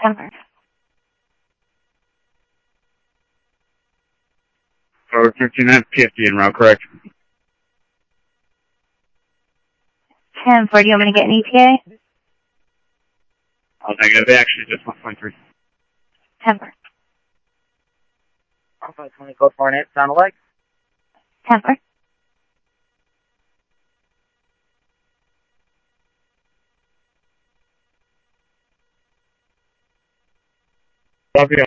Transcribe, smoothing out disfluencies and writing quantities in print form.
10-4. Forward 5950 en route, correct. 10-4, do you want me to get an ETA? Oh, negative, actually just 1.3. 10-4. Alpha 20 code 48, sound alike. 10-4. Copy.